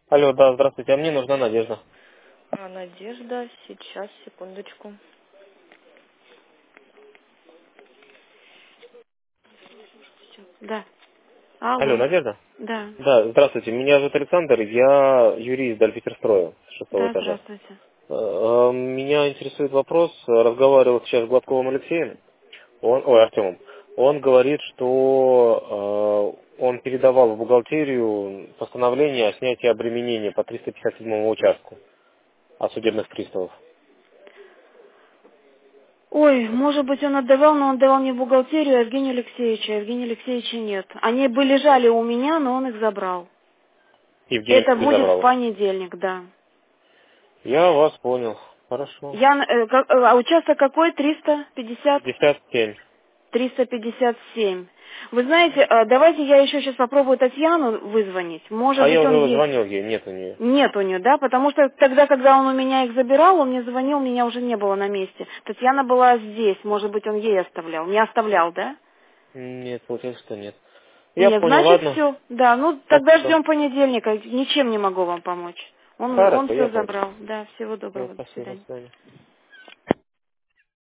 Алло, да, здравствуйте, а мне нужна Надежда. Надежда, сейчас, секундочку. Да. Алло, Алло. Надежда? Да. Да, здравствуйте, меня зовут Александр, я юрист Дальфитерстроя с шестого Да, этажа. здравствуйте. Меня интересует вопрос, разговаривал сейчас с Гладковым Алексеем, Артемом. Он говорит, что он передавал в бухгалтерию постановление о снятии обременения по 357 участку от судебных приставов. Ой, может быть, он отдавал, но он отдавал не в бухгалтерию, а Евгению Алексеевичу. А Евгения Алексеевича нет. Они бы лежали у меня, но он их забрал. Евгений Это Алексеевич будет в забрал их. понедельник, да. Я вас понял. Хорошо. А участок какой? 350? 57. 357. Вы знаете, давайте я еще сейчас попробую Татьяну вызвонить. Может А я быть, он уже ей... звонил ей, нет у нее. Нет у нее, да, потому что тогда, когда он у меня их забирал, он мне звонил, меня уже не было на месте. Татьяна была здесь, может быть, он ей оставлял. Не оставлял, да? Нет, получается, что нет. Я Нет, понял, значит ладно. все. Да, ну тогда Спасибо. ждем понедельника. Ничем не могу вам помочь. Он Хорошо, все я понял. забрал. Да, всего Все, доброго, до спасибо, до свидания. свидания.